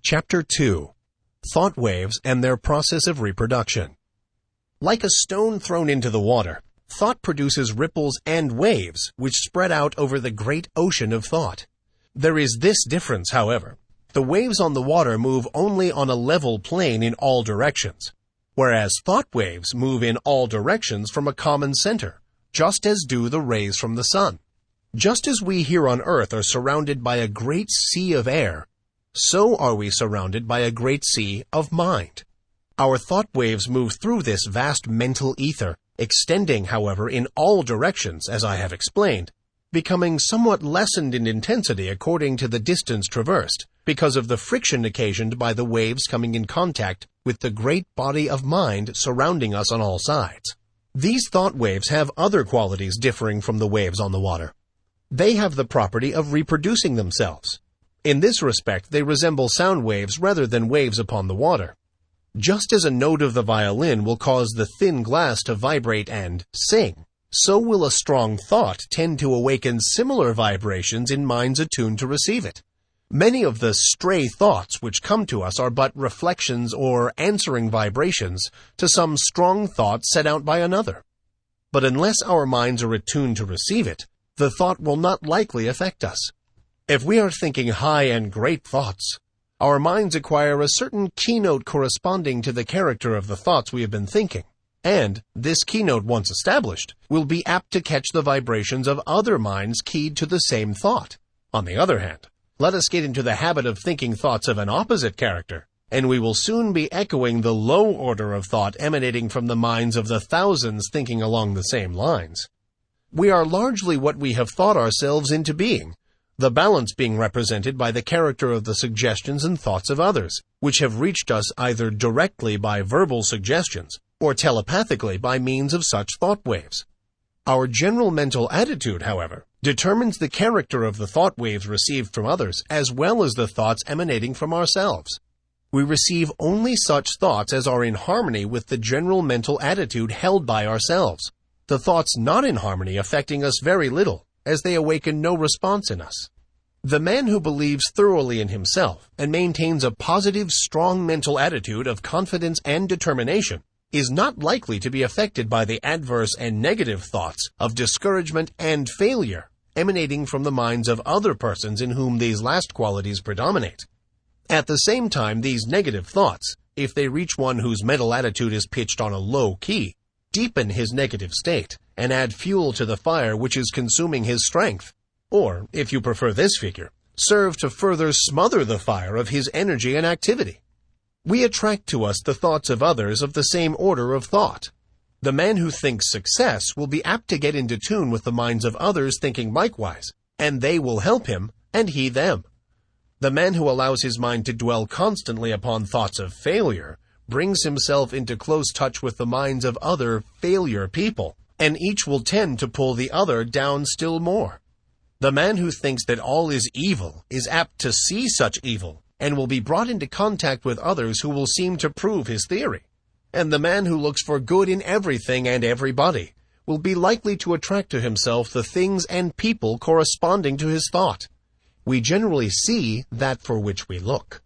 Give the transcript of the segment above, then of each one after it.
Chapter 2. Thought Waves and Their Process of Reproduction. Like a stone thrown into the water, thought produces ripples and waves which spread out over the great ocean of thought. There is this difference, however. The waves on the water move only on a level plane in all directions, whereas thought waves move in all directions from a common center, just as do the rays from the sun. Just as we here on earth are surrounded by a great sea of air, so are we surrounded by a great sea of mind. Our thought waves move through this vast mental ether, extending, however, in all directions, as I have explained, becoming somewhat lessened in intensity according to the distance traversed, because of the friction occasioned by the waves coming in contact with the great body of mind surrounding us on all sides. These thought waves have other qualities differing from the waves on the water. They have the property of reproducing themselves. In this respect, they resemble sound waves rather than waves upon the water. Just as a note of the violin will cause the thin glass to vibrate and sing, so will a strong thought tend to awaken similar vibrations in minds attuned to receive it. Many of the stray thoughts which come to us are but reflections or answering vibrations to some strong thought set out by another. But unless our minds are attuned to receive it, the thought will not likely affect us. If we are thinking high and great thoughts, our minds acquire a certain keynote corresponding to the character of the thoughts we have been thinking, and, this keynote once established, will be apt to catch the vibrations of other minds keyed to the same thought. On the other hand, let us get into the habit of thinking thoughts of an opposite character, and we will soon be echoing the low order of thought emanating from the minds of the thousands thinking along the same lines. We are largely what we have thought ourselves into being, the balance being represented by the character of the suggestions and thoughts of others, which have reached us either directly by verbal suggestions or telepathically by means of such thought waves. Our general mental attitude, however, determines the character of the thought waves received from others as well as the thoughts emanating from ourselves. We receive only such thoughts as are in harmony with the general mental attitude held by ourselves, the thoughts not in harmony affecting us very little, as they awaken no response in us. The man who believes thoroughly in himself and maintains a positive, strong mental attitude of confidence and determination is not likely to be affected by the adverse and negative thoughts of discouragement and failure emanating from the minds of other persons in whom these last qualities predominate. At the same time, these negative thoughts, if they reach one whose mental attitude is pitched on a low key, deepen his negative state and add fuel to the fire which is consuming his strength, or, if you prefer this figure, serve to further smother the fire of his energy and activity. We attract to us the thoughts of others of the same order of thought. The man who thinks success will be apt to get into tune with the minds of others thinking likewise, and they will help him, and he them. The man who allows his mind to dwell constantly upon thoughts of failure brings himself into close touch with the minds of other failure people, and each will tend to pull the other down still more. The man who thinks that all is evil is apt to see such evil, and will be brought into contact with others who will seem to prove his theory. And the man who looks for good in everything and everybody will be likely to attract to himself the things and people corresponding to his thought. We generally see that for which we look.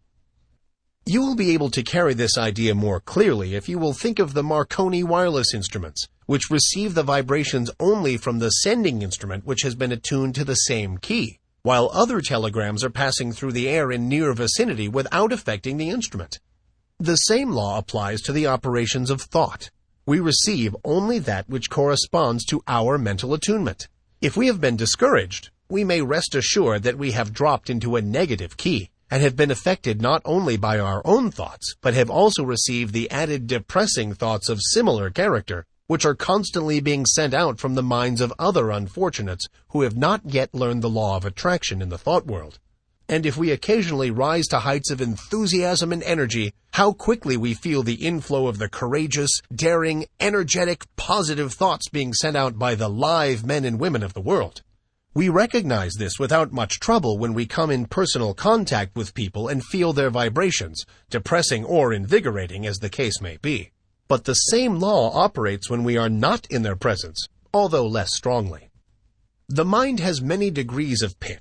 You will be able to carry this idea more clearly if you will think of the Marconi wireless instruments, which receive the vibrations only from the sending instrument which has been attuned to the same key, while other telegrams are passing through the air in near vicinity without affecting the instrument. The same law applies to the operations of thought. We receive only that which corresponds to our mental attunement. If we have been discouraged, we may rest assured that we have dropped into a negative key, and have been affected not only by our own thoughts, but have also received the added depressing thoughts of similar character, which are constantly being sent out from the minds of other unfortunates who have not yet learned the law of attraction in the thought world. And if we occasionally rise to heights of enthusiasm and energy, how quickly we feel the inflow of the courageous, daring, energetic, positive thoughts being sent out by the live men and women of the world. We recognize this without much trouble when we come in personal contact with people and feel their vibrations, depressing or invigorating as the case may be. But the same law operates when we are not in their presence, although less strongly. The mind has many degrees of pitch.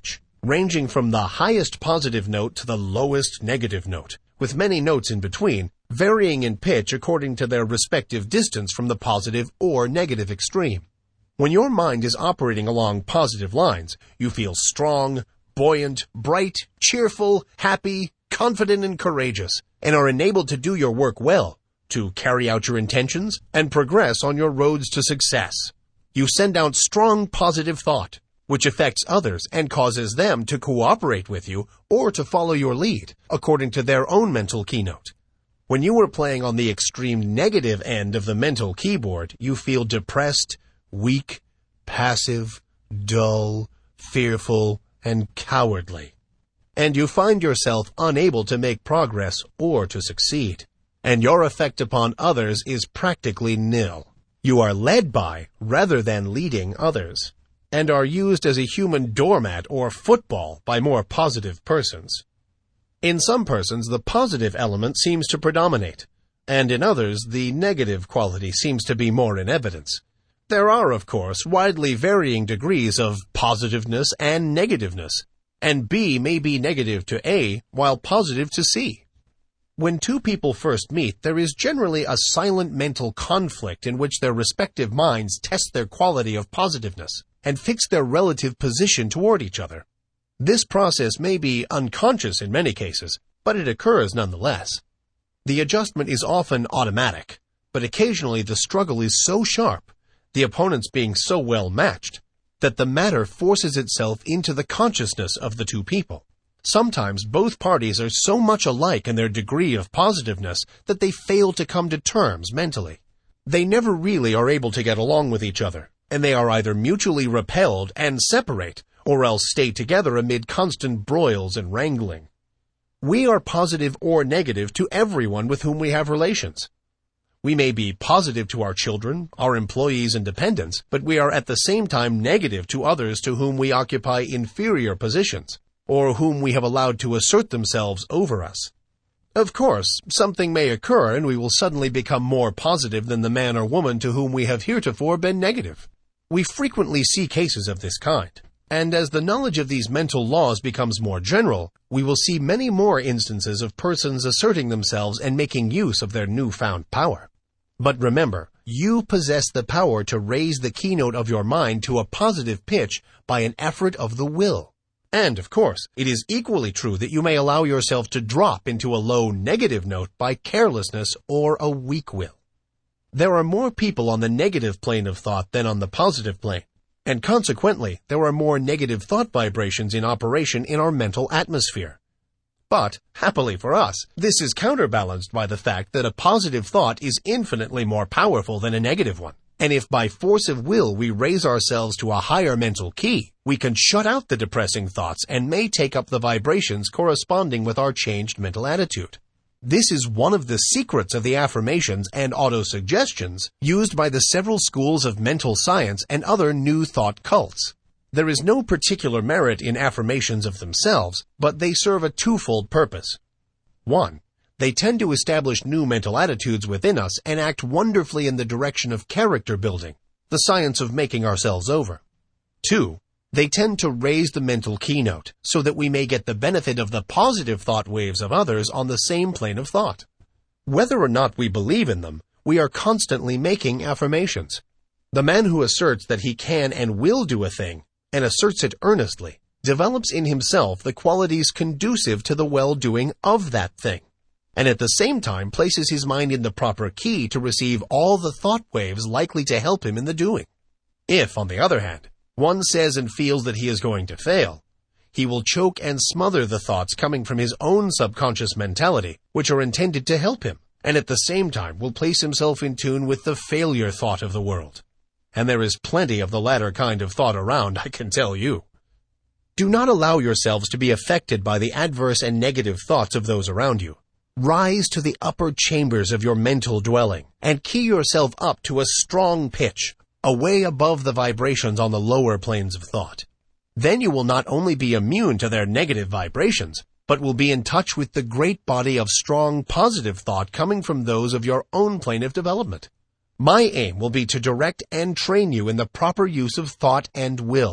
ranging from the highest positive note to the lowest negative note, with many notes in between, varying in pitch according to their respective distance from the positive or negative extreme. When your mind is operating along positive lines, you feel strong, buoyant, bright, cheerful, happy, confident, and courageous, and are enabled to do your work well, to carry out your intentions, and progress on your roads to success. You send out strong positive thought, which affects others and causes them to cooperate with you or to follow your lead, according to their own mental keynote. When you are playing on the extreme negative end of the mental keyboard, you feel depressed, weak, passive, dull, fearful, and cowardly. And you find yourself unable to make progress or to succeed. And your effect upon others is practically nil. You are led by, rather than leading others, and are used as a human doormat or football by more positive persons. In some persons, the positive element seems to predominate, and in others, the negative quality seems to be more in evidence. There are, of course, widely varying degrees of positiveness and negativeness, and B may be negative to A while positive to C. When two people first meet, there is generally a silent mental conflict in which their respective minds test their quality of positiveness and fix their relative position toward each other. This process may be unconscious in many cases, but it occurs nonetheless. The adjustment is often automatic, but occasionally the struggle is so sharp, the opponents being so well matched, that the matter forces itself into the consciousness of the two people. Sometimes both parties are so much alike in their degree of positiveness that they fail to come to terms mentally. They never really are able to get along with each other, and they are either mutually repelled and separate, or else stay together amid constant broils and wrangling. We are positive or negative to everyone with whom we have relations. We may be positive to our children, our employees, and dependents, but we are at the same time negative to others to whom we occupy inferior positions, or whom we have allowed to assert themselves over us. Of course, something may occur and we will suddenly become more positive than the man or woman to whom we have heretofore been negative. We frequently see cases of this kind, and as the knowledge of these mental laws becomes more general, we will see many more instances of persons asserting themselves and making use of their newfound power. But remember, you possess the power to raise the keynote of your mind to a positive pitch by an effort of the will. And, of course, it is equally true that you may allow yourself to drop into a low negative note by carelessness or a weak will. There are more people on the negative plane of thought than on the positive plane, and consequently, there are more negative thought vibrations in operation in our mental atmosphere. But, happily for us, this is counterbalanced by the fact that a positive thought is infinitely more powerful than a negative one. And if by force of will we raise ourselves to a higher mental key, we can shut out the depressing thoughts and may take up the vibrations corresponding with our changed mental attitude. This is one of the secrets of the affirmations and autosuggestions used by the several schools of mental science and other new thought cults. There is no particular merit in affirmations of themselves, but they serve a twofold purpose. 1. They tend to establish new mental attitudes within us and act wonderfully in the direction of character building, the science of making ourselves over. 2. They tend to raise the mental keynote so that we may get the benefit of the positive thought waves of others on the same plane of thought. Whether or not we believe in them, we are constantly making affirmations. The man who asserts that he can and will do a thing, and asserts it earnestly, develops in himself the qualities conducive to the well-doing of that thing, and at the same time places his mind in the proper key to receive all the thought waves likely to help him in the doing. If, on the other hand, one says and feels that he is going to fail, he will choke and smother the thoughts coming from his own subconscious mentality, which are intended to help him, and at the same time will place himself in tune with the failure thought of the world. And there is plenty of the latter kind of thought around, I can tell you. Do not allow yourselves to be affected by the adverse and negative thoughts of those around you. Rise to the upper chambers of your mental dwelling and key yourself up to a strong pitch, away above the vibrations on the lower planes of thought. Then you will not only be immune to their negative vibrations, but will be in touch with the great body of strong positive thought coming from those of your own plane of development. My aim will be to direct and train you in the proper use of thought and will.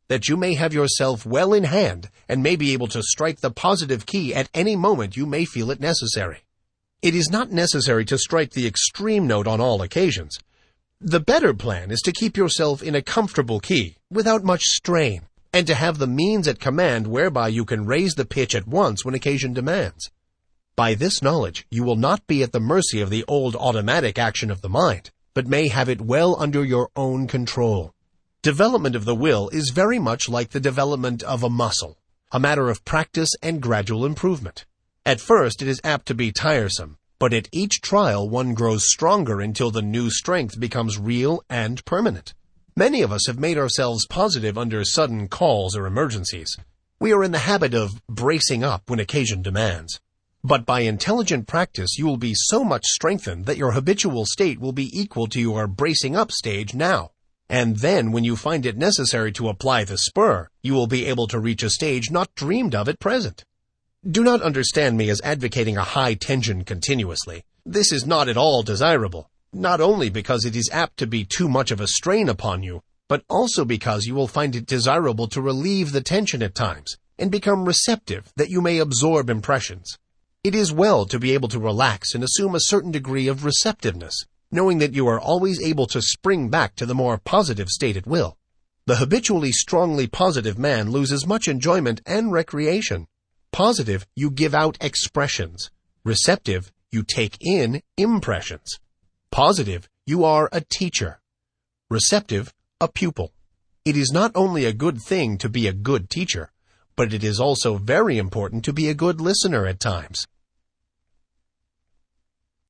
that you may have yourself well in hand and may be able to strike the positive key at any moment you may feel it necessary. It is not necessary to strike the extreme note on all occasions. The better plan is to keep yourself in a comfortable key, without much strain, and to have the means at command whereby you can raise the pitch at once when occasion demands. By this knowledge, you will not be at the mercy of the old automatic action of the mind, but may have it well under your own control. Development of the will is very much like the development of a muscle, a matter of practice and gradual improvement. At first it is apt to be tiresome, but at each trial one grows stronger until the new strength becomes real and permanent. Many of us have made ourselves positive under sudden calls or emergencies. We are in the habit of bracing up when occasion demands. But by intelligent practice you will be so much strengthened that your habitual state will be equal to your bracing up stage now. And then when you find it necessary to apply the spur, you will be able to reach a stage not dreamed of at present. Do not understand me as advocating a high tension continuously. This is not at all desirable, not only because it is apt to be too much of a strain upon you, but also because you will find it desirable to relieve the tension at times and become receptive that you may absorb impressions. It is well to be able to relax and assume a certain degree of receptiveness, knowing that you are always able to spring back to the more positive state at will. The habitually strongly positive man loses much enjoyment and recreation. Positive, you give out expressions. Receptive, you take in impressions. Positive, you are a teacher. Receptive, a pupil. It is not only a good thing to be a good teacher, but it is also very important to be a good listener at times.